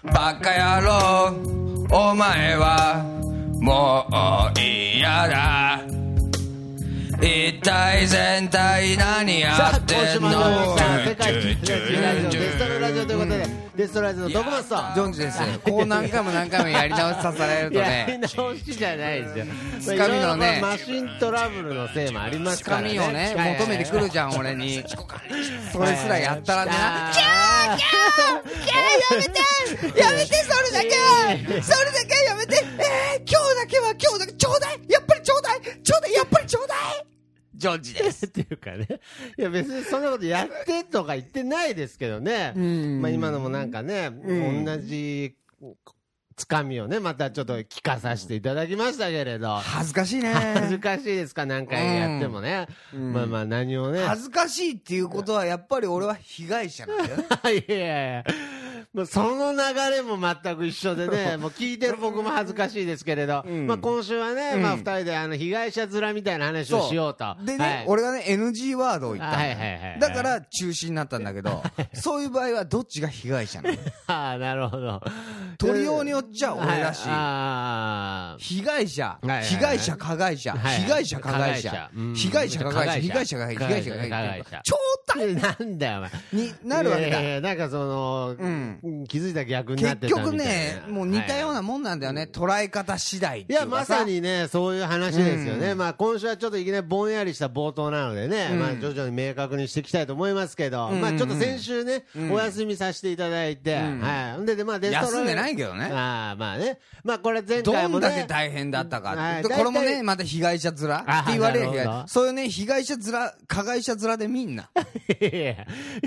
バカ野郎お前はもう嫌だ、一体全体何やってんの。 世界一ラジオデストロラジオということで、デストロラジオの徳松とジョンジです。こう何回も何回もやり直しさせられるとやりね、 直しじゃないですよ。 つかみのねマシントラブルのせいもありますつからね。 かみをね求めてくるじゃん俺に。それすらやったらね、 あーやめてやめて、それだけそれだけやめて、今日だけは今日だけちょうだい、やっぱりちょうだいちょうだい、やっぱりちょうだい。ジョンジです。 っていうかね、いや別にそんなことやってとか言ってないですけどね。まあ今のもなんかね、同じつかみをねまたちょっと聞かさせていただきましたけれど、 恥ずかしいね。 恥ずかしいですか、何回やってもね。まあまあ何をね。 恥ずかしいっていうことはやっぱり俺は被害者なんだよ。 いやいやいや、もうその流れも全く一緒でね、もう聞いてる僕も恥ずかしいですけれど、まあ今週はね、まあ二人で被害者面みたいな話をしようと。 でね、 はい俺がね NG ワードを言ったの、 はいはいはいはい、 だから中止になったんだけど、そういう場合はどっちが被害者なの。 ああなるほど。 取りようによっちゃ俺だし、 あ被害者、 はいはいはい被害者加害者、 はい被害者加害者、被害者加害者、被害者加害者、被害者加害者、ちょうだいなんだよお前になるわけだ。 なんかその、気づいたら逆になってたみたいな。 結局ねもう似たようなもんなんだよね、捉え方次第っていやまいうかさ。 さにねそういう話ですよね。まあ今週はちょっといきなりぼんやりした冒頭なのでね、まあ徐々に明確にしていきたいと思いますけど、まあちょっと先週ね、お休みさせていただいて、はい。でまあデストロ休んでないけどね。 ああまあね、まあこれ前ど回もねんだけ大変だったかって、 はいこれもねまた被害者面って言われるなるほどそういうね被害者面加害者面で見んな。 いやいや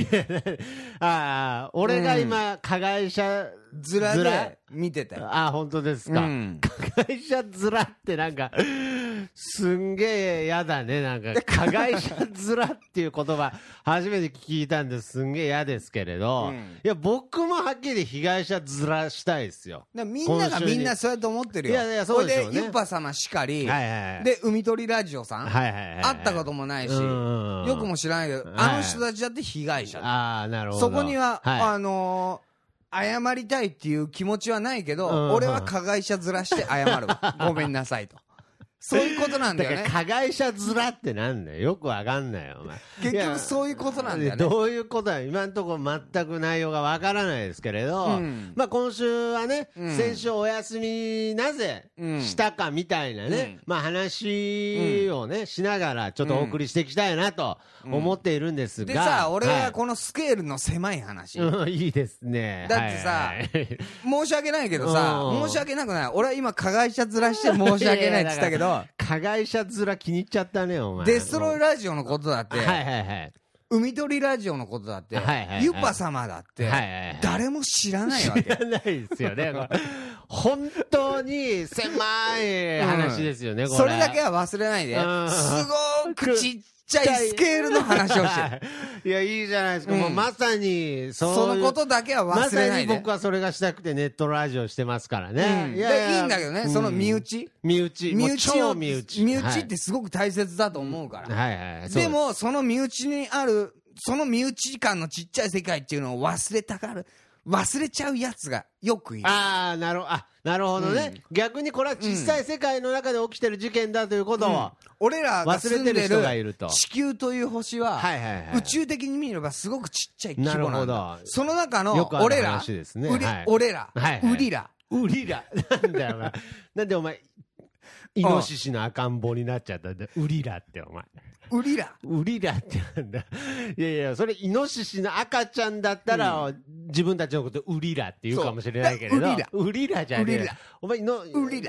ああ俺が今加害者面で見てたよ。 ああ本当ですか、加害者面ってなんかすんげえ嫌だね。なんか加害者面っていう言葉初めて聞いたんですんげえ嫌ですけれど、いや僕もはっきり被害者面したいですよ。 みんながみんなそうやって思ってるよ。 いやいやそうでしょうね。 これでユッパ様しかり、 はいはいはい、 で海鳥ラジオさん、 はいはいはいはい、 会ったこともないし、よくも知らないけど、あの人たちだって被害者だ。 ああなるほど。 そこには、 はい、 謝りたいっていう気持ちはないけど、俺は加害者面して謝るわ。ごめんなさいと。そういうことなんだよね。 だから加害者面ってなんだよ。よくわかんないよお前。 結局そういうことなんだよね。 どういうことだよ。今のところ全く内容がわからないですけれど、まあ今週はね、先週お休みなぜしたかみたいなね、まあ話をね、しながらちょっとお送りしていきたいなと思っているんですが、 でさ、俺はこのスケールの狭い話、 いいですね。 だってさ、申し訳ないけどさ、申し訳なくない。俺は今加害者面して申し訳ないって言ったけど、 加害者面気に入っちゃったねお前。 デストロイラジオのことだって、 はいはいはい、 海鳥ラジオのことだって、ユッパ様だって、誰も知らないわけ。 知らないですよね。本当に狭い話ですよね、これ。 それだけは忘れないで。すごくちっちゃいスケールの話をしてる。 いや、いいじゃないですか。もうまさにそのことだけは忘れないで。 まさに僕はそれがしたくてネットラジオしてますからね。 いやいいんだけどね、その身内。 身内。超身内。 身内ってすごく大切だと思うから。 はいはい。 でも、その身内にある、その身内感のちっちゃい世界っていうのを忘れたがる。忘れちゃうやつがよくいる。 ああ、なるほどね。逆にこれは小さい世界の中で起きてる事件だということを、 俺らが住んでる地球という星は、宇宙的に見ればすごくちっちゃい規模なんだ。その中の俺ら、俺ら、ウリラ。 なんだよお前。なんでお前、イノシシの赤ん坊になっちゃったんだ。ウリラってお前。 ウリラってなんだ。いやいや、それイノシシの赤ちゃんだったら、自分たちのことウリラって言うかもしれないけれど、ウリラじゃねえ。お前ウリラ。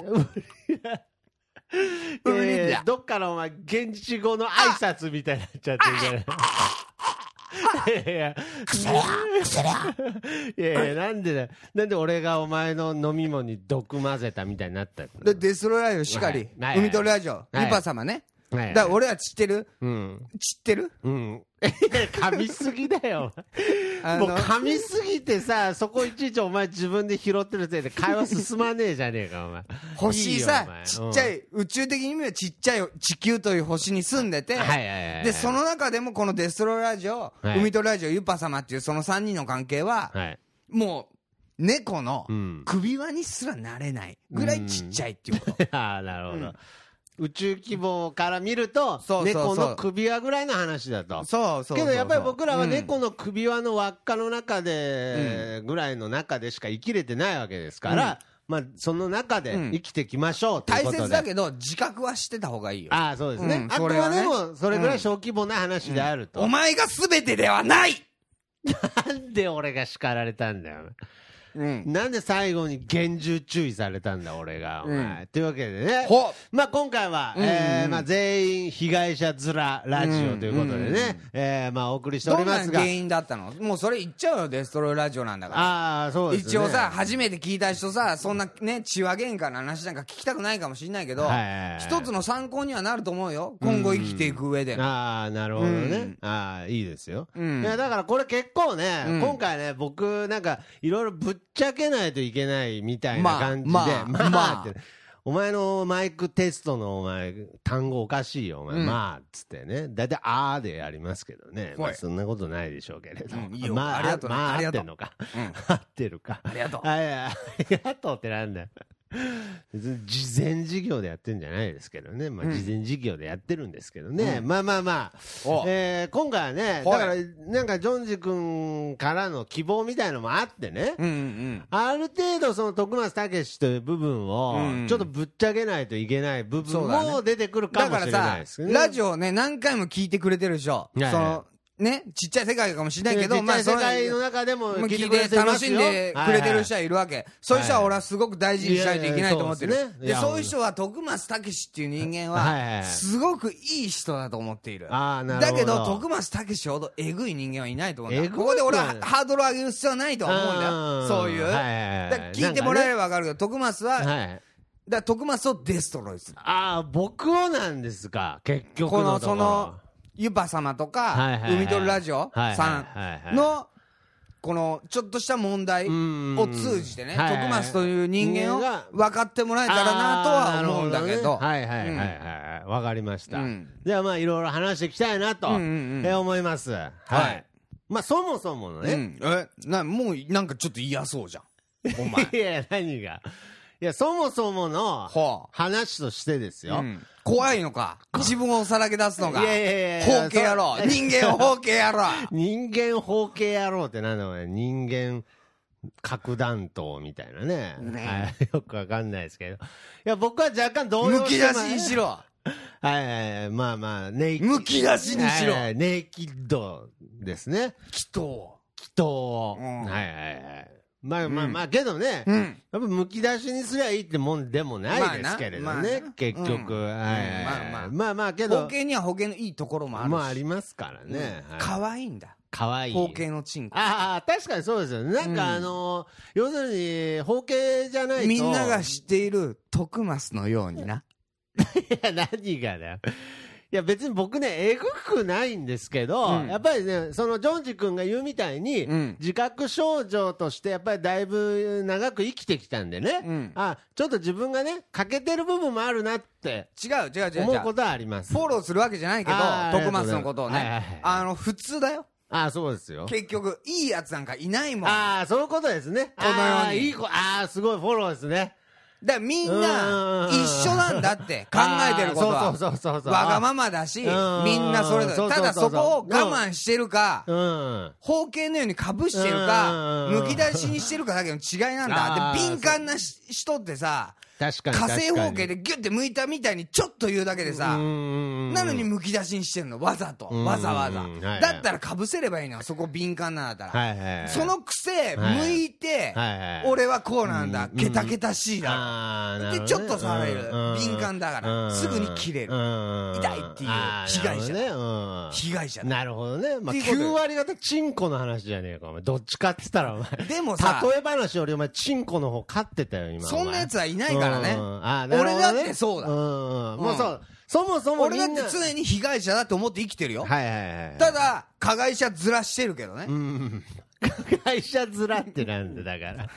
どっからお前現地語の挨拶みたいになっちゃってるじゃない。いやなんで俺がお前の飲み物に毒混ぜたみたいになったの。 デストロイラジオしかり、海鳥ラジオ、ユパ様ね。だから俺は知ってる、知ってる、 噛みすぎだよもう噛みすぎてさ、そこいちいちお前自分で拾ってるせいで会話進まねえじゃねえかお前。 星さ、ちっちゃい、宇宙的に見ればちっちゃい地球という星に住んでて、でその中でもこのデストロイラジオ、海鳥ラジオ、ユパ様っていうその3人の関係は、もう猫の首輪にすらなれないぐらいちっちゃいっていうこと。 ああ、なるほど。宇宙規模から見ると、猫の首輪ぐらいの話だと。けどやっぱり僕らは猫の首輪の輪っかの中で、ぐらいの中でしか生きれてないわけですから、まあ、その中で生きてきましょうということで、 大切だけど、自覚はしてた方がいいよ。 ああ、そうですね。あくまでも、それぐらい小規模な話であると。 お前が全てではない。 なんで俺が叱られたんだよ。なんで最後に厳重注意されたんだ俺が、お前。というわけでね、まあ今回は、まあ全員被害者面ラジオということでね、まあお送りしておりますが。 どんな原因だったの？もうそれ言っちゃうよ、デストロイラジオなんだから。 ああ、そうですね。 一応さ、初めて聞いた人さ、そんなね、血は喧嘩の話なんか聞きたくないかもしれないけど、一つの参考にはなると思うよ。今後生きていく上で。 ああ、なるほどね。ああ、いいですよ。いや、だからこれ結構ね、今回ね、僕なんかいろいろぶっちゃけないといけないみたいな感じで、まあってお前のマイクテストのお前単語おかしいよお前、まあっつってね、だいたいあーでやりますけどね、まあそんなことないでしょうけれど、まあありがとう、まあ合ってんのか、合ってるか、 ありがとう、 ありがとうってなんだよ。別に事前事業でやってるんじゃないですけどね、まあ、事前事業でやってるんですけどね、まあまあまあ、今回はね、だからなんかジョンジ君からの希望みたいのもあってね、ある程度その徳松武史という部分をちょっとぶっちゃけないといけない部分も出てくるかもしれないですね。 だからさ、ラジオね何回も聞いてくれてるでしょ、そのね、ちっちゃい世界かもしれないけど、 まあ、世界の中でも聞いて楽しんでくれてる人はいるわけ。そういう人は俺はすごく大事にしないといけないと思ってる。で、そういう人は徳松武史っていう人間は、すごくいい人だと思っている。だけど、徳松武史ほどえぐい人間はいないと思うんだ。ここで俺はハードルを上げる必要はないと思うんだよ。そういう。聞いてもらえればわかるけど、徳松は、徳松をデストロイする。 ああ、僕をなんですか、結局のところ。 その、ユパ様とか、海鳥ラジオさんの、この、ちょっとした問題を通じてね、徳松という人間を分かってもらえたらなとは思うんだけど。 はいはいはいはい。わかりました。ではまあいろいろ話していきたいなと思います。はい。まあそもそものね。 もうなんかちょっと嫌そうじゃん。お前。 いや、何が。いや、そもそもの話としてですよ。 怖いのか自分をさらけ出すのが。いやいやいや。包茎野郎。人間包茎野郎。 人間包茎野郎ってなんだお前。人間核弾頭みたいなね。よくわかんないですけど。いや、僕は若干動揺してます。 むき出しにしろ。 はい、まあまあ、 むき出しにしろ。 ネイキッドですね。 祈祷。 はいはいはい。まあまあまあ、けどね、やっぱむき出しにすりゃいいってもんでもないですけれどね、結局。まあまあ、けど。 包茎には包茎のいいところもあるし。 まあありますからね。 可愛いんだ。 可愛い。 包茎のチンコ。 ああ、確かにそうですよね。なんか要するに、包茎じゃないと。 みんなが知っている徳増のようにな。 いや、何がだよ。いや別に僕ね、えぐくないんですけど、やっぱりね、そのジョンジ君が言うみたいに、自覚症状としてやっぱりだいぶ長く生きてきたんでね、ちょっと自分がね、欠けてる部分もあるなって、思うことはあります。 フォローするわけじゃないけど、徳松のことをね、普通だよ。 そうですよ。 結局、いいやつなんかいないもん。そういうことですね。 このように。 すごいフォローですね。 だからみんな一緒なんだって考えてることはわがままだし、みんなそれぞれ。ただそこを我慢してるか、包茎のようにかぶしてるか、むき出しにしてるかだけの違いなんだ。で、敏感な人ってさ、火星包茎でギュッて剥いたみたいにちょっと言うだけでさ、なのにむき出しにしてるの、わざと。わざわざ。だったらかぶせればいいのよ、そこ敏感なんだったら。そのくせ、剥いて、俺はこうなんだ、ケタケタしいだろ。で、ちょっと触れる。敏感だから、すぐに切れる。痛いっていう被害者。被害者。 なるほどね。まあ、9割方チンコの話じゃねえか、お前。どっちかって言ったら、お前。 でもさ、 例え話よりお前、チンコの方勝ってたよ、今。 そんな奴はいないからね。俺だってそうだ。 もうそう。そもそも俺だって常に被害者だって思って生きてるよ。ただ、加害者ずらしてるけどね。 加害者面ってなんだ、だから。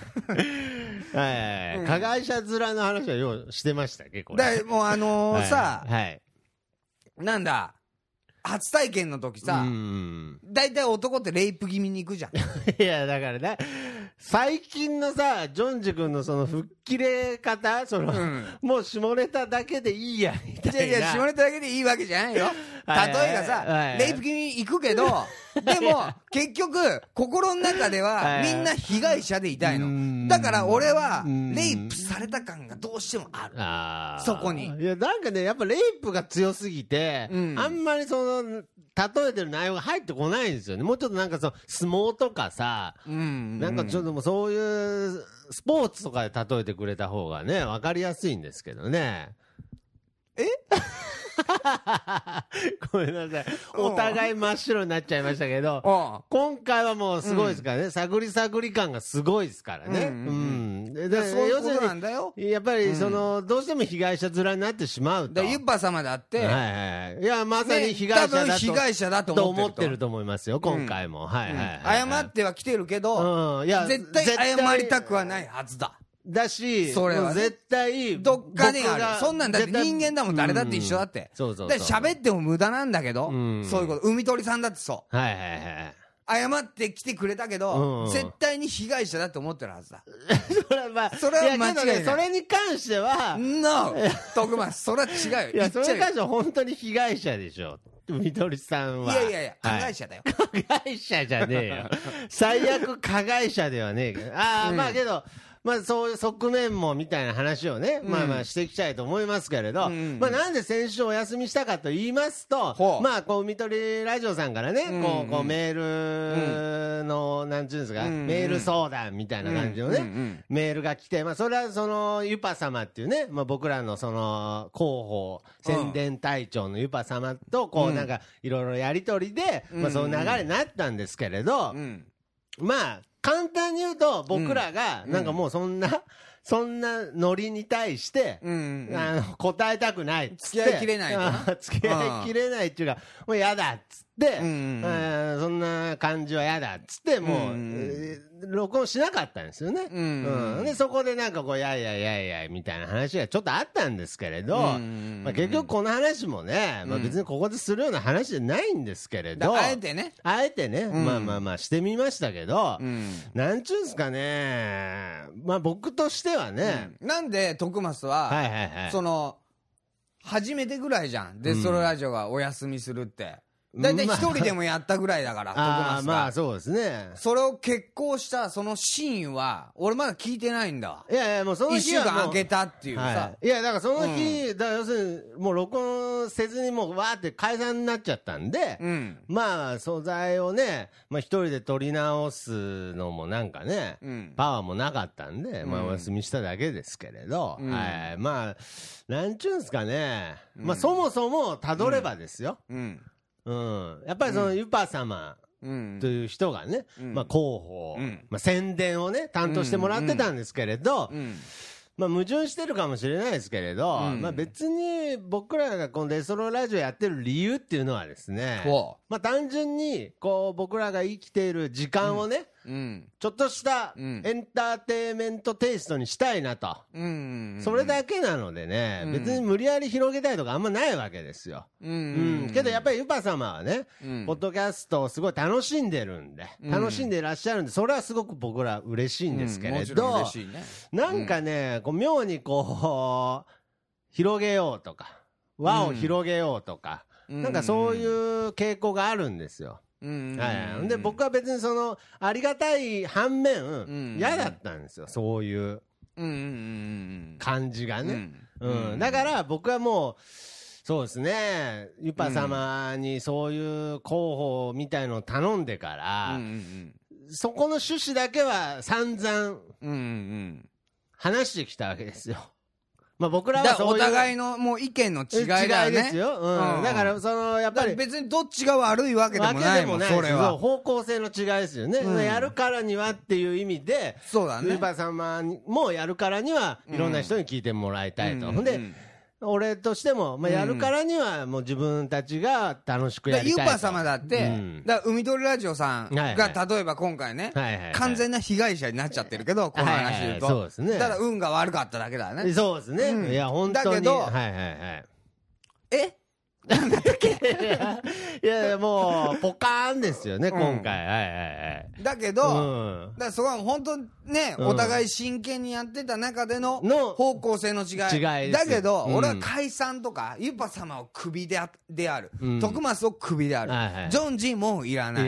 加害者面の話はようしてましたっけ、これ。 もうさ、なんだ、初体験の時さ、大体男ってレイプ気味に行くじゃん。 いや、だからね、 最近のさ、ジョンジ君のその吹っ切れ方、もう下ネタだけでいいやみたいな。 いや下ネタだけでいいわけじゃないよ。例えがさ、レイプ気に行くけど、でも結局心の中ではみんな被害者でいたいの。だから俺はレイプされた感がどうしてもある。そこに。 いやなんかね、やっぱレイプが強すぎて、あんまりその例えてる内容が入ってこないんですよね。もうちょっとなんか相撲とかさ、なんかちょっともうそういうスポーツとかで例えてくれた方がね、わかりやすいんですけどね。ごめんなさい、お互い真っ白になっちゃいましたけど、今回はもうすごいですからね、探り探り感がすごいですからね。 そういうことなんだよ。 やっぱりどうしても被害者面になってしまうと。 ユッパ様だって、 いやまさに被害者だと思ってると思いますよ、今回も。 謝っては来てるけど、絶対謝りたくはないはずだ。 だし、それは絶対どっかにある。そんなんだって人間だもん、誰だって一緒だって。喋っても無駄なんだけど、そういうこと。海鳥さんだってそう。謝って来てくれたけど、絶対に被害者だと思ってるはずだ。それは間違いない。 それに関しては、 No! 徳松、それは違うよ。 いや、それに関しては本当に被害者でしょ。みどりさんは。 いや、加害者だよ。 加害者じゃねえよ。最悪加害者ではねえけど。まあけど、まあそういう側面もみたいな話をね、まあしていきたいと思いますけれど、まあなんで先週お休みしたかと言いますと、まあこう海鳥ラジオさんからね、こうメールの、なんちゅうんですか、メール相談みたいな感じのね、メールが来て、まあそれはそのユパ様っていうね、まあ僕らのその広報宣伝隊長のユパ様とこうなんかいろいろやりとりで、まあそういう流れになったんですけれど、まあ簡単に言うと僕らがなんかもうそんなノリに対して答えたくないっつって、 付き合いきれない付き合いきれないっていうかもう嫌だっつって、そんな感じは嫌だっつってもう録音しなかったんですよね。でそこでなんかこうやいみたいな話がちょっとあったんですけれど、まあ結局この話もね、まあ別にここでするような話じゃないんですけれど、 あえてねまあしてみましたけど、なんちゅうんですかね、まあ僕としてはね、 なんで徳松はその初めてぐらいじゃん、デストロラジオがお休みするって。だいたい一人でもやったぐらいだから、徳松が。 まあそうですね。 それを決行したそのシーンは俺まだ聞いてないんだわ。 いやもうその日は 1週間空けたっていうさ。 いやだからその日、だから要するにもう録音せずにもうわーって解散になっちゃったんで、まあ素材をね、まあ一人で撮り直すのもなんかね、パワーもなかったんで、まあお休みしただけですけれど、まあなんちゅうんですかね、まあそもそもたどればですよ。やっぱりそのユパ様という人がね、まあ広報、まあ宣伝をね担当してもらってたんですけれど、まあ矛盾してるかもしれないですけれど、まあ別に僕らがこのデストロラジオやってる理由っていうのはですね、まあ単純にこう僕らが生きている時間をね、ちょっとしたエンターテインメントテイストにしたいなと、それだけなのでね、別に無理やり広げたいとかあんまないわけですよ。けどやっぱりユパ様はね、ポッドキャストをすごい楽しんでるんで、楽しんでいらっしゃるんで、それはすごく僕ら嬉しいんですけれど、なんかねこう妙にこう広げようとか輪を広げようとか、なんかそういう傾向があるんですよ。で僕は別にそのありがたい反面嫌だったんですよ、そういう感じがね。だから僕はもうそうですね、ユパ様にそういう広報みたいのを頼んでから、そこの趣旨だけは散々話してきたわけですよ。まあ僕らはそういうお互いのもう意見の違いだよね。 違いですよ。だからそのやっぱり別にどっちが悪いわけでもないもん。それは方向性の違いですよね。やるからにはっていう意味で、 そうだね。 ユパ様もやるからにはいろんな人に聞いてもらいたいと。で俺としても、まあ、やるからにはもう自分たちが楽しくやりたいと。 ユパ様だって、だ海鳥ラジオさんが例えば今回ね、完全な被害者になっちゃってるけど、この話言うと、 そうですね。 ただ運が悪かっただけだね。 そうですね。いや本当に。だけど、 なんだったっけいやもうポカーンですよね、今回。はいはいはい。 だけど、だからそこは本当ね、お互い真剣にやってた中での方向性の違い。だけど、俺は解散とか、ユパ様をクビである。徳松をクビである。ジョンジもういらない。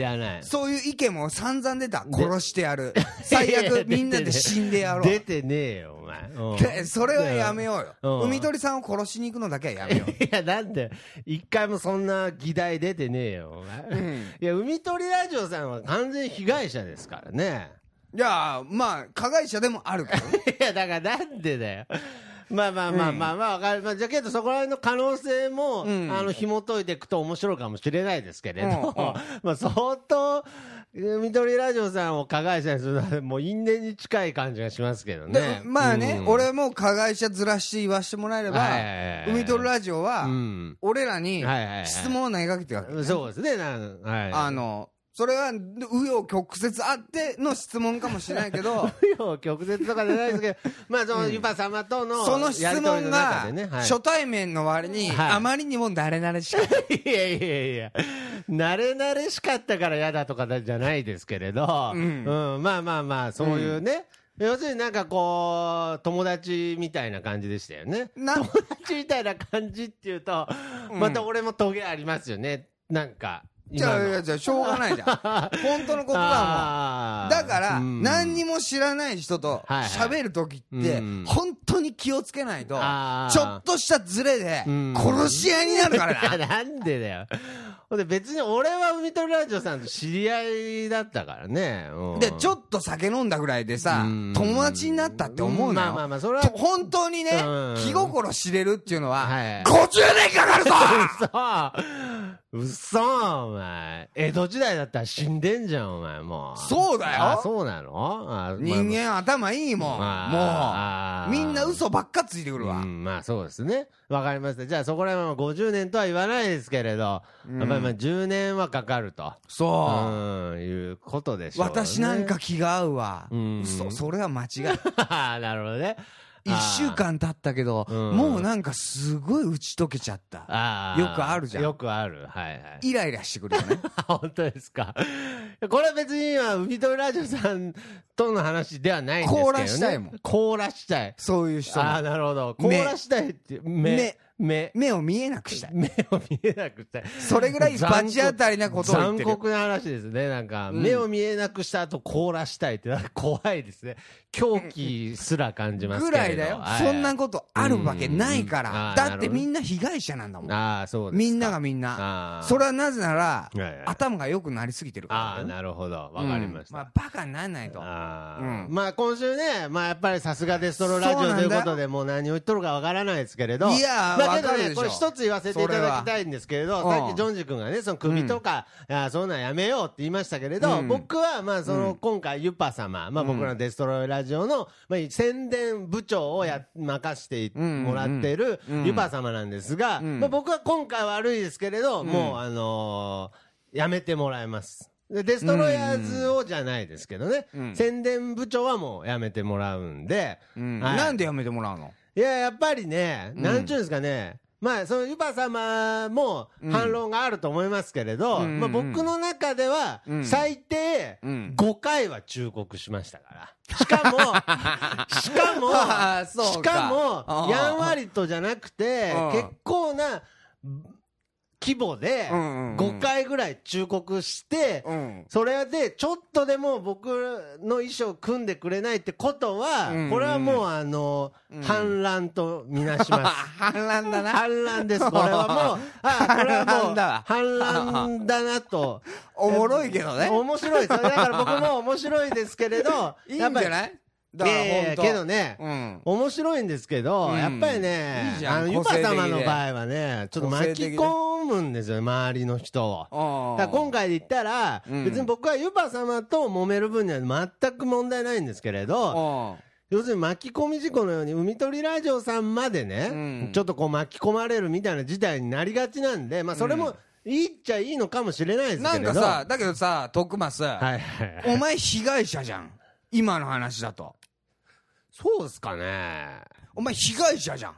そういう意見も散々出た。殺してやる。最悪みんなで死んでやろう。 出てねえよ、お前。 それはやめようよ。海鳥さんを殺しに行くのだけはやめよう。 いや、なんで、一回もそんな議題出てねえよ、お前。いや、海鳥ラジオさんは完全被害者ですからね。 いや、まあ、加害者でもあるけどね。 いや、だからなんでだよ。まあ、わかる。じゃけど、そこら辺の可能性も、紐解いていくと面白いかもしれないですけれど、まあ、相当、海鳥ラジオさんを加害者にするのは、もう因縁に近い感じがしますけどね。 まあね、俺も加害者ずらして言わしてもらえれば、海鳥ラジオは、俺らに質問を投げかけてるわけ。 そうですね、 それは紆余曲折あっての質問かもしれないけど紆余曲折とかじゃないですけど、まあそのユパ様とのその質問が初対面の割にあまりにも慣れ慣れしかった。 いや慣れ慣れしかったから嫌だとかじゃないですけれど、まあそういうね、要するになんかこう友達みたいな感じでしたよね。友達みたいな感じっていうとまた俺もトゲありますよね、なんか。 じゃあしょうがないじゃん。本当のことだもん。だから、何にも知らない人と喋るときって、本当に気をつけないと、ちょっとしたズレで殺し合いになるからな。 なんでだよ。で別に俺は海鳥ラジオさんと知り合いだったからね。 で、ちょっと酒飲んだぐらいでさ、友達になったって思うなよ。それは本当にね、気心知れるっていうのは、50年かかるぞうそお前。江戸時代だったら死んでんじゃん、お前、もう。 そうだよ。 そうなの？ 人間頭いいもん。もう、みんな嘘ばっかついてくるわ。 まあそうですね。わかりました。じゃあそこら辺は50年とは言わないですけれど、やっぱり10年はかかると。 そう。 いうことでしょうね。 私なんか気が合うわ。それは間違い。 なるほどね。 1週間経ったけど、もうなんかすごい打ち解けちゃった。よくあるじゃん。 よくある。はいはい。 イライラしてくるよね。 本当ですか。これは別に今、海鳥ラジオさんとの話ではないんですけどね。 凍らしたいもん。 凍らしたい。 そういう人も。 なるほど。凍らしたいって、 目を見えなくしたい。 目を見えなくしたい。 それぐらい罰当たりなことを言ってる。 残酷な話ですね。なんか、目を見えなくした後凍らしたいって怖いですね。狂気すら感じますけど。 ぐらいだよ。そんなことあるわけないから。だってみんな被害者なんだもん。 そうです。 みんながみんな。それはなぜなら、頭が良くなりすぎてるから。 なるほど。わかりました。 まあ、バカにならないと。 まあ、今週ね、まあ、やっぱりさすがデストロラジオということで、もう何を言っとるかわからないですけれど。 いやまあ、けどね、これ一つ言わせていただきたいんですけれど、さっきジョンジ君がね、その首とか、そんなんやめようって言いましたけれど、僕は、まあ、その、今回、ユパ様、まあ、僕らデストロラジオの、まあ、宣伝部長を任してもらっているユパ様なんですが、まあ、僕は今回は悪いですけれど、もう、やめてもらいます。デストロイヤーズをじゃないですけどね、宣伝部長はもうやめてもらうんで、 なんでやめてもらうの？ いや、やっぱりね、なんちゅうんですかね、まあ、そのユパ様も反論があると思いますけれど、まあ、僕の中では最低5回は忠告しましたから。しかも、やんわりとじゃなくて、結構な規模で5回ぐらい忠告して、それでちょっとでも僕の意思を組んでくれないってことは、これはもう反乱とみなします。 反乱だな。 反乱です。これはもう、これはもう反乱だなと。 おもろいけどね。 面白いです。だから僕も面白いですけれど、 いいんじゃない？ けどね、面白いんですけど、やっぱりね、ユパ様の場合はね、ちょっと巻き込むんですよ、周りの人を。だから今回で言ったら、別に僕はユパ様と揉める分には全く問題ないんですけれど、要するに巻き込み事故のように海鳥ラジオさんまでね、ちょっとこう巻き込まれるみたいな事態になりがちなんで、まあそれもいいっちゃいいのかもしれないですけれど。 なんかさ、だけどさ、徳松、お前被害者じゃん。今の話だと。 そうですかね。 お前被害者じゃん。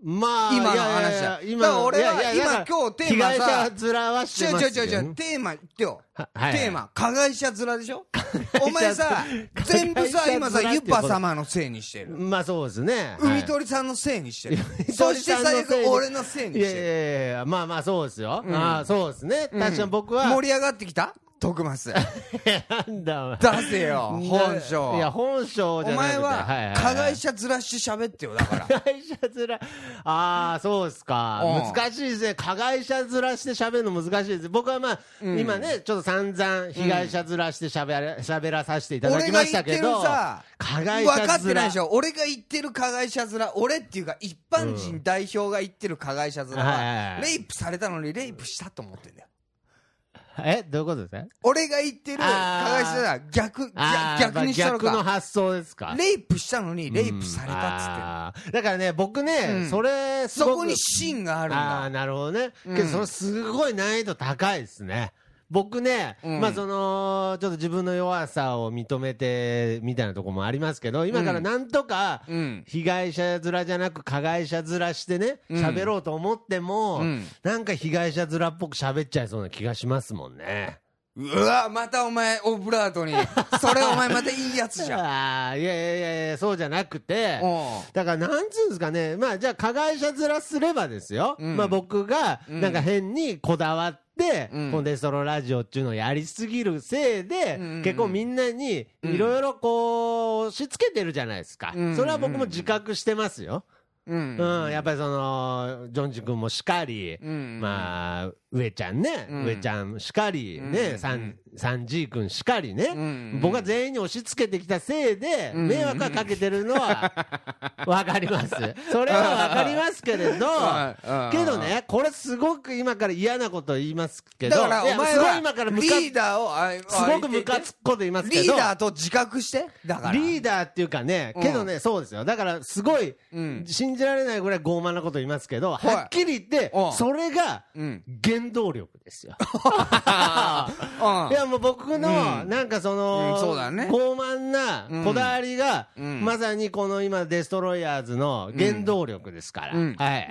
まあ、 今の話だ。だから俺は今今日テーマさ、 被害者面はしてますよ。 違う、テーマ言ってよ。テーマ、加害者面でしょ。お前さ、全部さ、今さ、ユッパ様のせいにしてる。 まあそうですね。 海鳥さんのせいにしてる。そして最悪俺のせいにしてる。 いや、まあそうですよ。そうですね。確かに僕は。 盛り上がってきた徳松。 なんだ出せよ、本性。 いや、本性じゃなくて。 お前は、加害者面して喋ってよ、だから。 加害者面、そうですか。難しいですね。加害者面して喋るの難しいです。僕はまあ、今ね、ちょっと散々被害者面して喋らさせていただきましたけど、加害者面。 分かってないでしょ。俺が言ってる加害者面、俺っていうか一般人代表が言ってる加害者面は、レイプされたのにレイプしたと思ってんだよ。 どういうことですか？ 俺が言ってる加害者は逆にしたのか。 逆の発想ですか？ レイプしたのにレイプされたっつって。 だからね、僕ね、そこに芯があるんだ。 なるほどね。けどそれすごい難易度高いですね。僕ね、まあちょっと自分の弱さを認めてみたいなところもありますけど、今からなんとか被害者面じゃなく加害者面してね、喋ろうと思っても、なんか被害者面っぽく喋っちゃいそうな気がしますもんね。 うわ、またお前オブラートに。それお前またいいやつじゃん。 いや、そうじゃなくて、だからなんつうんですかね、まあじゃあ加害者面すればですよ、まあ僕がなんか変にこだわって、このデストロラジオっていうのをやりすぎるせいで、結構みんなにいろいろこう押し付けてるじゃないですか。それは僕も自覚してますよ。やっぱりそのジョンジ君もしかり、まあ上ちゃんね、上ちゃんしかりね、サンジー君しかりね、僕が全員に押し付けてきたせいで迷惑はかけてるのはわかります。それはわかりますけれど、けどね、これすごく今から嫌なこと言いますけど、 だからお前はリーダーをすごくムカつくこと言いますけど、 リーダーと自覚して、だからリーダーっていうかね、けどね、そうですよ。だからすごい信じられないぐらい傲慢なこと言いますけど、はっきり言ってそれが原動力ですよ。いやもう僕のなんかその傲慢なこだわりがまさにこの今デストロイヤーズの原動力ですから。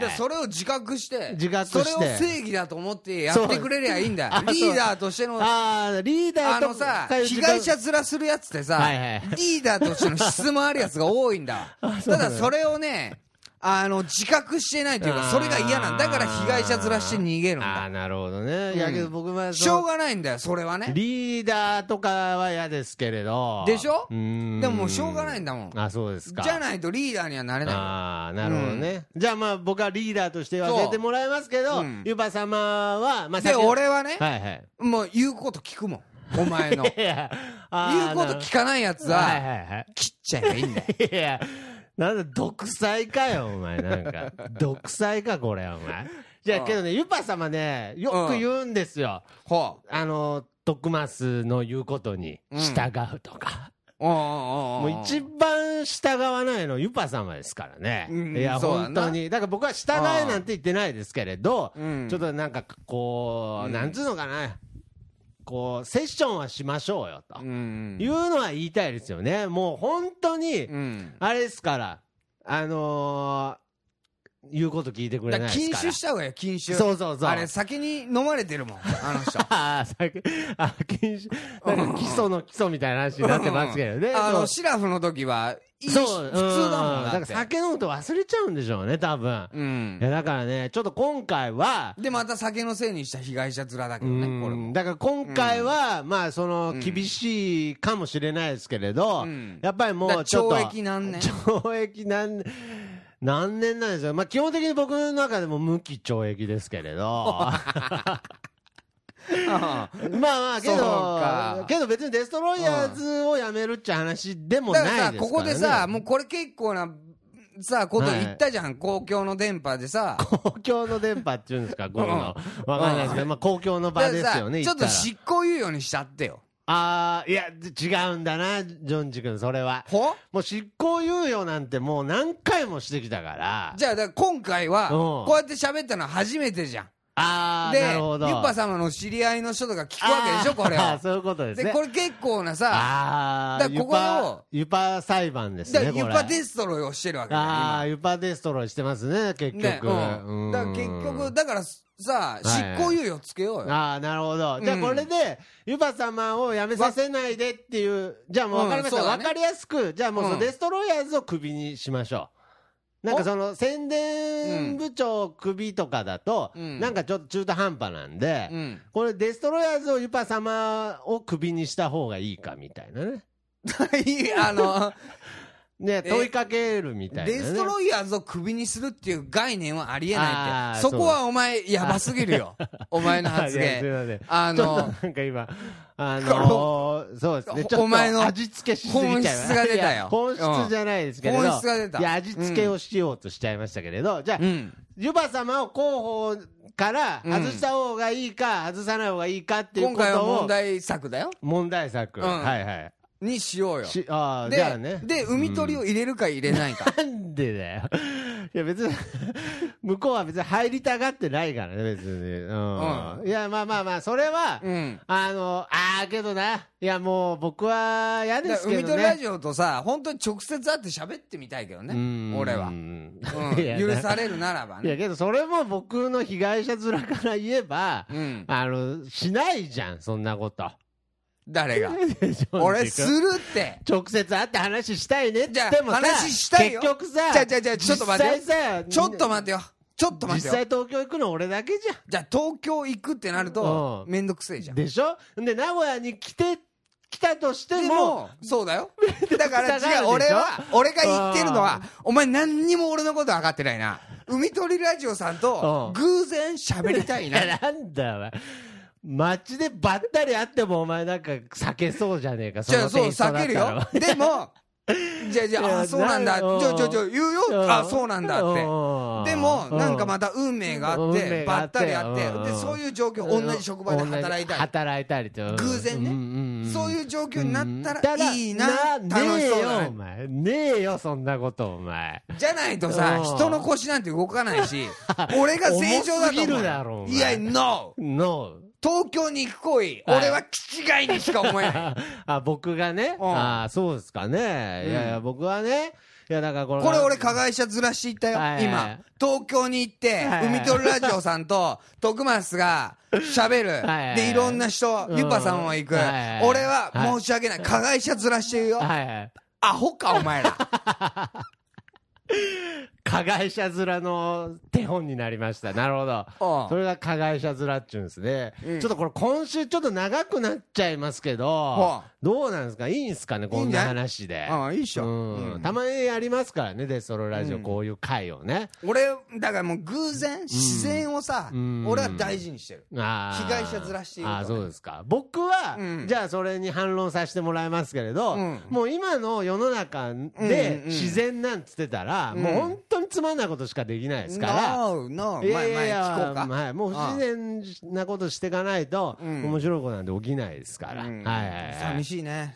それを自覚して、それをして正義だと思ってやってくれりゃいいんだよ。リーダーとしてのリーダーとさ、被害者面するやつってさ、リーダーとしての質もあるやつが多いんだ。ただそれをね、自覚してないというか、それが嫌なんだ。だから被害者面して逃げるんだ。 なるほどね。いやけど僕はしょうがないんだよ、それはね。 リーダーとかは嫌ですけれど。 でしょ？でももうしょうがないんだもん。 そうですか。 じゃないとリーダーにはなれない。 なるほどね。じゃあまあ僕はリーダーとしては教えてもらいますけど、ユパ様は、まあで、俺はね、もう言うこと聞くもん。お前の。言うこと聞かないやつは、切っちゃえばいいんだよ。 いやなんだ独裁かよお前、なんか独裁かこれお前。じゃあけどね、ユパ様ねよく言うんですよ。徳増の言うことに従うとか。もう一番従わないのユパ様ですからね。いや本当にだから僕は従えなんて言ってないですけれど、ちょっとなんかこうなんつうのかな、こうセッションはしましょうよというのは言いたいですよね。もう本当にあれですから、言うこと聞いてくれないですから。 禁酒した方がいいよ、禁酒。 そうあれ酒に飲まれてるもん、あの人。 禁酒なんか基礎の基礎みたいな話になってますけどね。 シラフの時は普通だもん。 だから酒飲むと忘れちゃうんでしょうね多分。いやだからね、ちょっと今回はでまた酒のせいにした被害者面だけどね、これも。 だから今回はまあその厳しいかもしれないですけれど、やっぱりもうちょっと懲役何年何年なんですよ。まあ基本的に僕の中でも無期懲役ですけれど。まあけど別にデストロイヤーズをやめるっちゃ話でもないですからね。 ここでさ、もうこれ結構なさこと言ったじゃん、公共の電波でさ。 公共の電波っていうんですか、こういうのわかんないですけど、まあ公共の場ですよね。 ちょっと執行猶予にしちゃってよ。 いや違うんだなジョンジ君、それはもう執行猶予なんてもう何回もしてきたから。 じゃあ今回はこうやって喋ったのは初めてじゃん。 でなるほど。 ユパ様の知り合いの人とか聞くわけでしょこれを。 そういうことですね。 でこれ結構なさ、だからここをユパ裁判ですね。 ユパデストロイをしてるわけだよユパデストロイしてますね結局。 だから結局だからさ執行猶予つけようよ。 なるほど。じゃあこれでユパ様を辞めさせないでっていう、じゃあもう分かりました。分かりやすく、じゃあもうデストロイヤーズをクビにしましょう。なんかその宣伝部長クビとかだと、なんかちょっと中途半端なんで、これデストロイヤーズをユパ様をクビにした方がいいかみたいなね。ね、問いかけるみたいな、ね、 デストロイヤーズをクビにするっていう概念はありえないって。そこはお前やばすぎるよお前の発言。 すいません。ちょっとなんか今そうですね、ちょっとお前の味付けしすぎちゃいました。 本質が出たよ。 本質じゃないですけれど、 本質が出た。 いや味付けをしようとしちゃいましたけれど、じゃあ、ユパ様を候補から外した方がいいか、外さない方がいいかっていうことを、 今回は問題作だよ。 問題作、はいはいにしようよ。 じゃあね。 で、海鳥を入れるか入れないか。 なんでだよ。いや別に、向こうは別に入りたがってないからね、別に。いや、まあ、それは、けどな。いや、もう僕は嫌ですけどね。 海鳥ラジオとさ、本当に直接会って喋ってみたいけどね。俺は。許されるならばね。 いや、けどそれも僕の被害者面から言えば、しないじゃん、そんなこと。 誰が俺するって。 直接会って話したいねって言ってもさ、 話したいよ。 結局さ、 じゃあちょっと待ってよ。ちょっと待ってよ。 実際東京行くの俺だけじゃん。 じゃあ東京行くってなるとめんどくせえじゃん。 でしょ。で名古屋に来たとしてもそうだよ。だから違う、俺が言ってるのは、お前何にも俺のこと分かってないな。海鳥ラジオさんと偶然喋りたいな。 なんだよ街でばったり会ってもお前なんか避けそうじゃねえか。 じゃあそう避けるよ。でもじゃあそうなんだ。言うよ。そうなんだって。でもなんかまた運命があってばったり会って、でそういう状況、同じ職場で働いたりと偶然ね、そういう状況になったらいいな。楽しそうだね。 お前ねえよそんなことお前。 じゃないとさ、人の腰なんて動かないし、俺が正常だと思う。いや、ノー。東京に行く行為、俺は気違いにしか思えない。 僕がね、そうですかね。いや僕はね、いやだからこれ俺加害者ずらしていったよ。今東京に行って海鳥ラジオさんと徳松が喋る。でいろんな人、ユパさんは行く。俺は申し訳ない、加害者ずらしてるよ。アホかお前ら。 加害者面の手本になりました。なるほど。それが加害者面っちゅうんですね。ちょっとこれ今週ちょっと長くなっちゃいますけど、どうなんですか、いいんすかね、こんな話で。 いいっしょ。 たまにやりますからね、デストロラジオ、こういう回をね。 俺だからもう偶然自然をさ、俺は大事にしてる。被害者面している。 そうですか。僕はじゃあそれに反論させてもらいますけれど、もう今の世の中で自然なんつってたら、もう本当につまんないことしかできないですから。 前聞こうか。 もう不自然なことしていかないと面白いことなんて起きないですから。 寂しいね。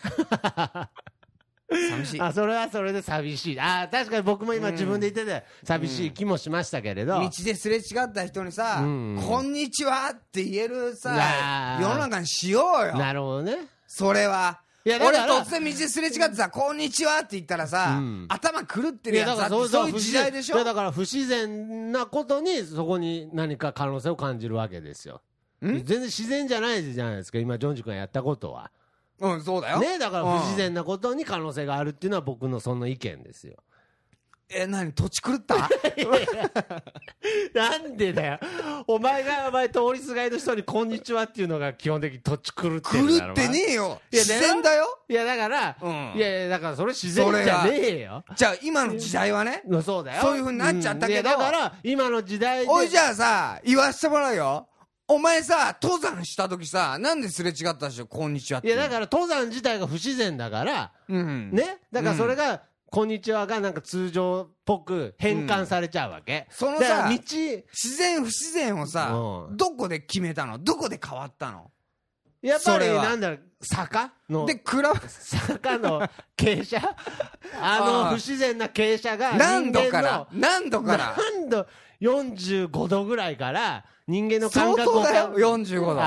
寂しい。 それはそれで寂しい。確かに僕も今自分で言ってて寂しい気もしましたけれど、 道ですれ違った人にさ、こんにちはって言えるさ、世の中にしようよ。 なるほどね。 それは俺突然道ですれ違ってさ、こんにちはって言ったらさ、頭狂ってるやつだって、そういう時代でしょ。 だから不自然なことにそこに何か可能性を感じるわけですよ。全然自然じゃないじゃないですか、今ジョンジ君がやったことは。 そうだよね。だから不自然なことに可能性があるっていうのは僕のその意見ですよ。 何土地狂った？ なんでだよ。お前通りすがりの人にこんにちはっていうのが基本的に土地狂ってるだろ。 狂ってねえよ。自然だよ。 いやだから、いやだからそれ自然じゃねえよ。 じゃあ今の時代はね、 そうだよ。 そういう風になっちゃったけど、 だから今の時代で。 おい、じゃあさ、言わせてもらうよ。お前さ、登山した時さ、なんですれ違ったでしょ、こんにちはって。 いやだから登山自体が不自然だから、ね。だからそれが、こんにちはがなんか通常っぽく変換されちゃうわけ。 そのさ、自然不自然をさ、どこで決めたの？どこで変わったの？ やっぱりなんだろう、 坂ので坂の傾斜不自然な傾斜が何度から何度45度ぐらいから人間の感覚を相当だよ45度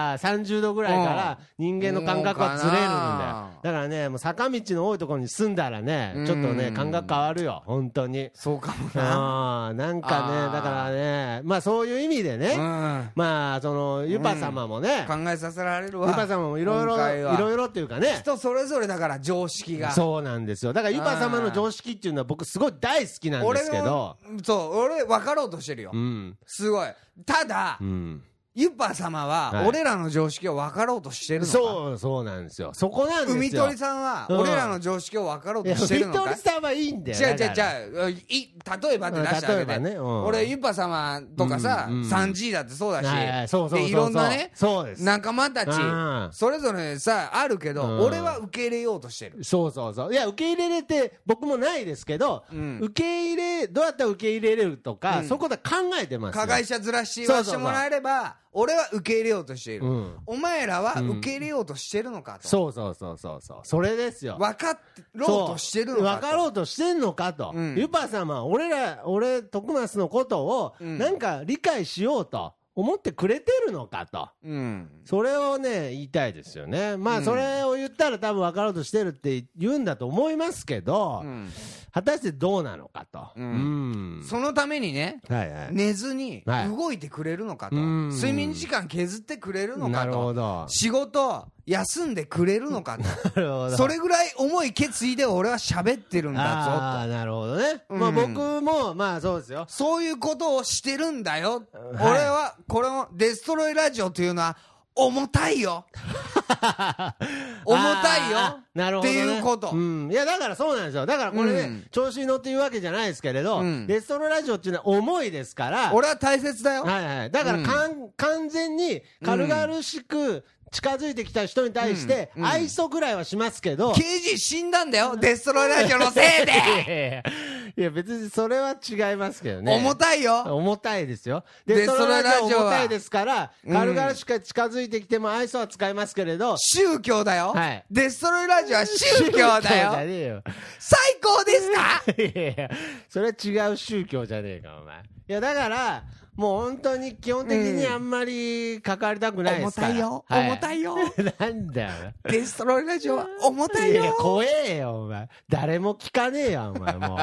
30度ぐらいから人間の感覚はずれるんだよ。だからねもう坂道の多いところに住んだらねちょっとね感覚変わるよ本当に。 そうかもな。 なんかねだからねまあそういう意味でねまあそのユパ様もね考えさせられるわ。 ユパ様もいろいろっていうかね人それぞれだから常識が。 そうなんですよ。だからユパ様の常識っていうのは僕すごい大好きなんですけど俺分かろうとしてるよ、すごい。ただ、ユパ様は俺らの常識を分かろうとしてるのか。 そうなんですよ。そこなんですよ。 海鳥さんは俺らの常識を分かろうとしてるのか。 海鳥さんはいいんだよ。 違う例えばって出してあげて、俺ユパ様とかさ、3G だってそうだし、でいろんなね仲間たちそれぞれさあるけど、俺は受け入れようとしてる。そういや受け入れれて僕もないですけど、受け入れどうやったら受け入れれるとか、そこで考えてますよ。加害者ずらしはしてもらえれば俺は受け入れようとしている、お前らは受け入れようはしてるのかと。そうそれですよ。分かろうとしてるのかと。分かろうとしてんのかと、ユパ様は俺徳松のことをなんか理解しようと思ってくれてるのかと、それをね言いたいですよね。まあそれを言ったら多分分かろうとしてるって言うんだと思いますけど、果たしてどうなのかと、そのためにね、寝ずに動いてくれるのかと、睡眠時間削ってくれるのかと、仕事休んでくれるのかとそれぐらい重い決意で俺は喋ってるんだぞと。なるほどね、まあ僕もまあそうですよ。そういうことをしてるんだよ、俺は。これもデストロイラジオというのは重たいよ重たいよっていうこと、いやだからそうなんですよ。だからこれね、調子に乗って言うわけじゃないですけれど、デストロイラジオっていうのは重いですから俺は大切だよ。だから完全に軽々しく近づいてきた人に対して愛想ぐらいはしますけど、刑事死んだんだよデストロイラジオのせいでいや別にそれは違いますけどね。重たいよ。重たいですよ。デストロイラジオは重たいですから軽々しく近づいてきても愛想は使いますけれど、宗教だよ、デストロイラジオは宗教だよ最高ですかいやそれは違う宗教じゃねえかお前。いやだからもう本当に基本的にあんまり関わりたくないですから。重たいよなんだよデストロイラジオは重たいよ。いや怖えよお前。誰も聞かねえよお前もう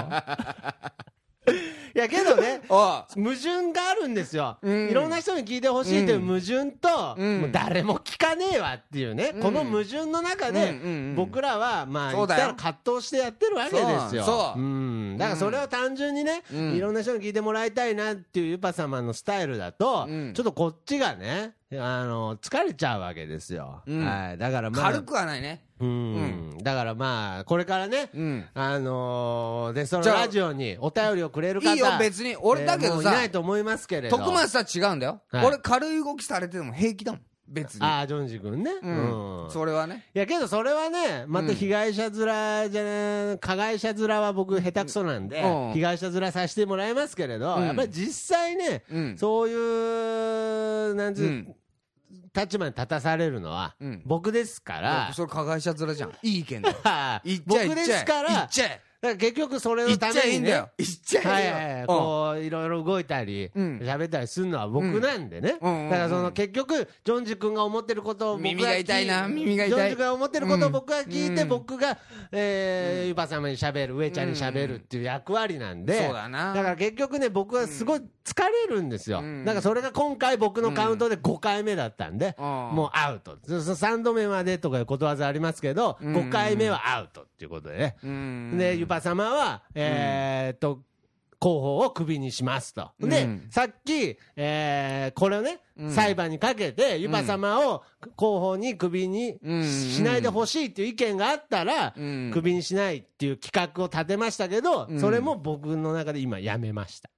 いやけどね矛盾があるんですよ、いろんな人に聞いてほしいという矛盾と、もう誰も聞かねえわっていうね、この矛盾の中で僕らはまあ言ったら葛藤してやってるわけですよ。だからそれを単純にね、いろんな人に聞いてもらいたいなっていうユパ様のスタイルだと、ちょっとこっちがね疲れちゃうわけですよ、だからまあ軽くはないね。だからまあこれからね、でそのラジオにお便りをくれる方いいよ別に。俺だけどさ、いないと思いますけれど、徳松は違うんだよ、俺軽い動きされてても平気だもん別に。ジョンジ君ね、それはね。いやけどそれはねまた被害者面じゃ加害者面は僕下手くそなんで、被害者面させてもらいますけれど、やっぱり実際ね、そういうなんつう立場に立たされるのは僕ですから、それ加害者面じゃん。いい意見だよ僕ですから、だから結局それのためにねこういろいろ動いたり喋ったりするのは僕なんでね。だからその結局ジョンジ君が思ってることを耳が痛いな耳が痛い。ジョンジ君が思ってることを僕が聞いて、僕がユパ様に喋る、上ちゃんに喋るっていう役割なんで、だから結局ね僕はすごい疲れるんですよ。だからそれが今回僕のカウントで5回目だったんで、もうアウト。3度目までとかいうことわざありますけど、5回目はアウトっていうことでね。でユパ様は広報をクビにしますと。でさっきこれをね裁判にかけてユパ様を広報にクビにしないでほしいっていう意見があったらクビにしないっていう企画を立てましたけど、それも僕の中で今やめました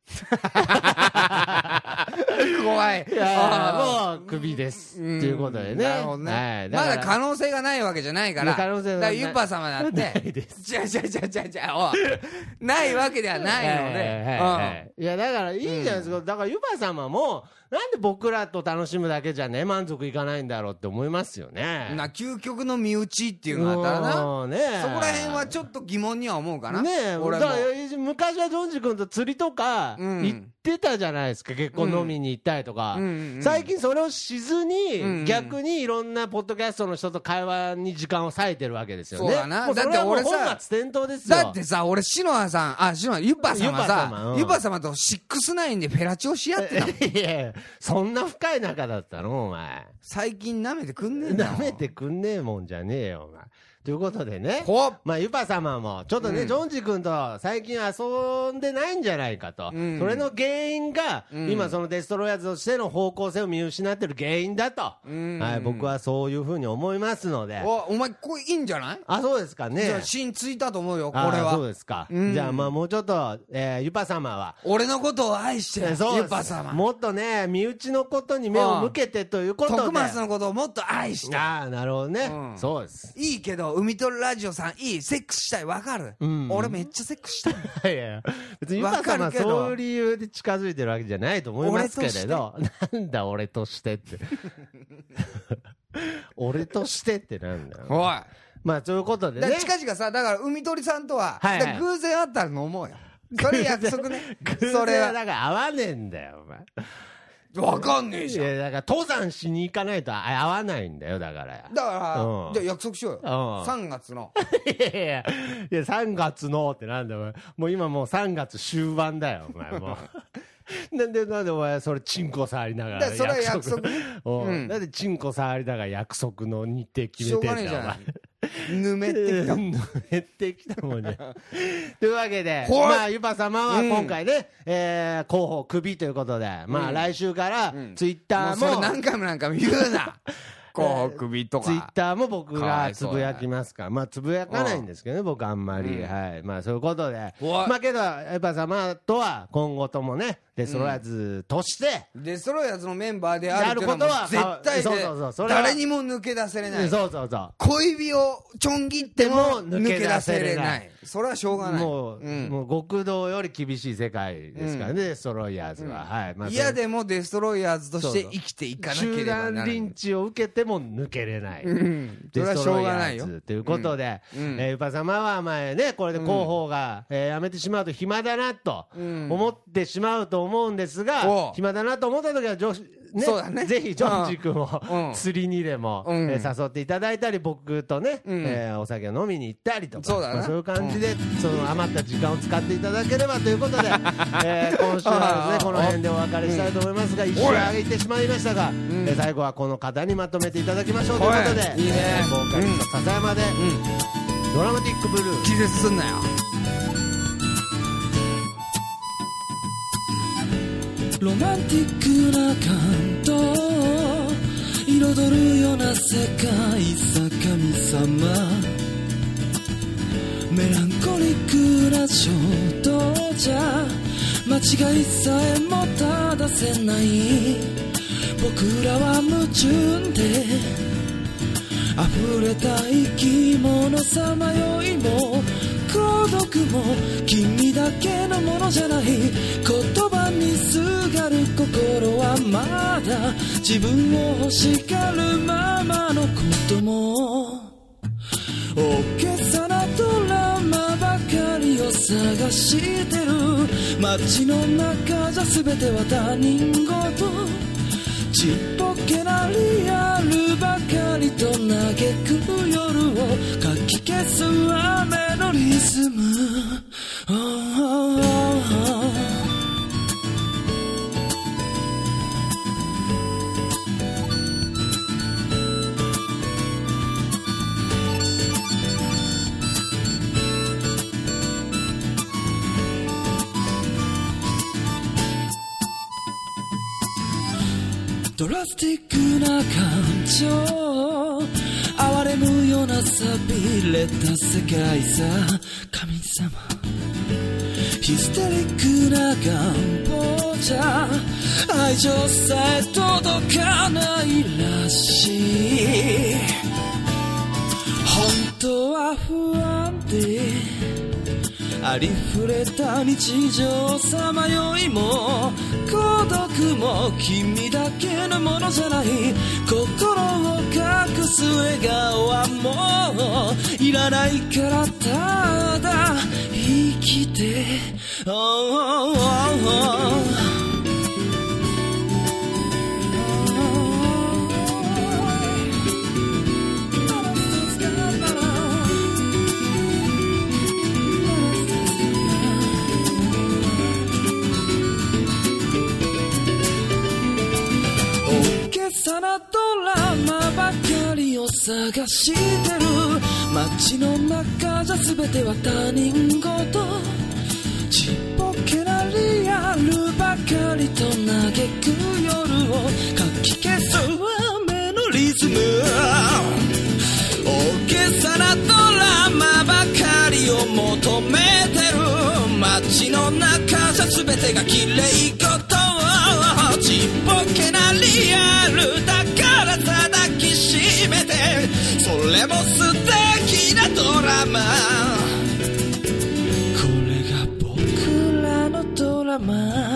怖い。もうクビですっていうことでね。なるほどね。まだ可能性がないわけじゃないから、だからユパ様だってないわけではないので、いやだからいいじゃないですか。だからユパ様もなんで僕らと楽しむだけじゃね満足いかないんだろうって思いますよね。 究極の身内っていうのがあったらな、 ね、 そこら辺はちょっと疑問には思うかな。 ねえ、 俺もだから昔はジョンジ君と釣りとか行ってたじゃないですか、結構飲みに行ったりとか、最近それをしずに、逆にいろんなポッドキャストの人と会話に時間を割いてるわけですよね。 そうだな。 もうそれはもう本末転倒ですよ。 だってさ、俺篠原さん、ユパ様さ、ユパ様と6ix9ineでフェラチオし合ってたもん。 いや、そんな深い仲だったのお前。 最近舐めてくんねえんだよ。 舐めてくんねえもんじゃねえよお前。ということでね、まあ、ユパ様もちょっとね、ジョンジ君と最近遊んでないんじゃないかと、それの原因が、今そのデストロイヤーズとしての方向性を見失ってる原因だと、はい、僕はそういうふうに思いますので。 お前これいいんじゃない？ あ、そうですかね。 じゃあ芯ついたと思うよこれは。 そうですか。じゃあまあもうちょっと、ユパ様は俺のことを愛してるユパ様、 もっとね身内のことに目を向けてということで、 徳松のことをもっと愛して。 ああ、なるほどね、そうです。 いいけど海鳥ラジオさんいい、セックスしたい、わかる、俺めっちゃセックスしたい。 いやいや、別にユパ様はそういう理由で近づいてるわけじゃないと思いますけれど、なんだ俺としてって俺としてってなんだよ。 おい、 まあそういうことでね、 近々さ、だから海鳥さんとは、偶然会ったら飲もうよ。それ約束ね。 それはだから合わねえんだよお前。 わかんねえじゃん。 いやだから登山しに行かないと合わないんだよだから。 じゃあ約束しようよ。3月の。 いや3月のってなんだよもう今もう3月終盤だよお前もう。なんでお前それチンコ触りながらそれは約束。 なんでチンコ触りながら約束の日程決めてんだよお前。 ぬめってきた。 ぬめってきたもんね。というわけで、まあ、ユパ様は今回ね、候補クビということで、まあ、来週からツイッターも。 それ何回も言うな。候補クビとか。 ツイッターも僕がつぶやきますから、まあ、つぶやかないんですけどね、僕あんまり。はい。まあ、そういうことで。まあ、けど、ユパ様とは今後ともね、デストロイヤーズとして、 デストロイヤーズのメンバーであることは絶対で誰にも抜け出せれない。 そうそうそう。 小指をちょん切っても抜け出せれない。それはしょうがない。 もう極道より厳しい世界ですからね、デストロイヤーズは。はい。 嫌でもデストロイヤーズとして生きていかなければならない。 集団リンチを受けても抜けれない。 それはしょうがないよ。 ということで、ユパ様は前ね、これで広報がやめてしまうと暇だなと思ってしまうと思うんですが、暇だなと思った時はね、ぜひジョンジ君を釣りにでも誘っていただいたり、僕とねお酒を飲みに行ったりとか、そういう感じでその余った時間を使っていただければということで、今週はですねこの辺でお別れしたいと思いますが、一周上げてしまいましたが、最後はこの方にまとめていただきましょうということで、ボーカリスト笹山でドラマティックブルー。 気絶すんなよ。 ロマンティックな感動彩るような世界さ神様、メランコリックな衝動じゃ間違いさえも正せない、僕らは矛盾で溢れた生き物さまよいも孤独も君だけのものじゃない、言葉にすがる心はまだ自分を欲しがるままのことも、大げさなドラマばかりを探してる街の中じゃ全ては他人事、ちっぽけなリアルばかりと嘆く夜をかき消す雨のリズム、ドラスティックな感情哀れむような寂れた世界さ神様、ヒステリックな願望じゃ愛情さえ届かないらしい、本当は不安でありふれた日常さまよいも孤独も君だけのものじゃない。心を隠す笑顔はもういらないから、ただ生きて、oh, oh, oh, oh.さなドラマばかりを探してる。街の中じゃ全ては他人事。ちっぽけなリアルばかりと嘆く夜をかき消す雨のリズム。大げさなドラマばかりを求めてる。街の中じゃ全てが綺麗事。ちっぽけなリアルだからさ抱きしめて、それも素敵なドラマ。これが僕らのドラマ。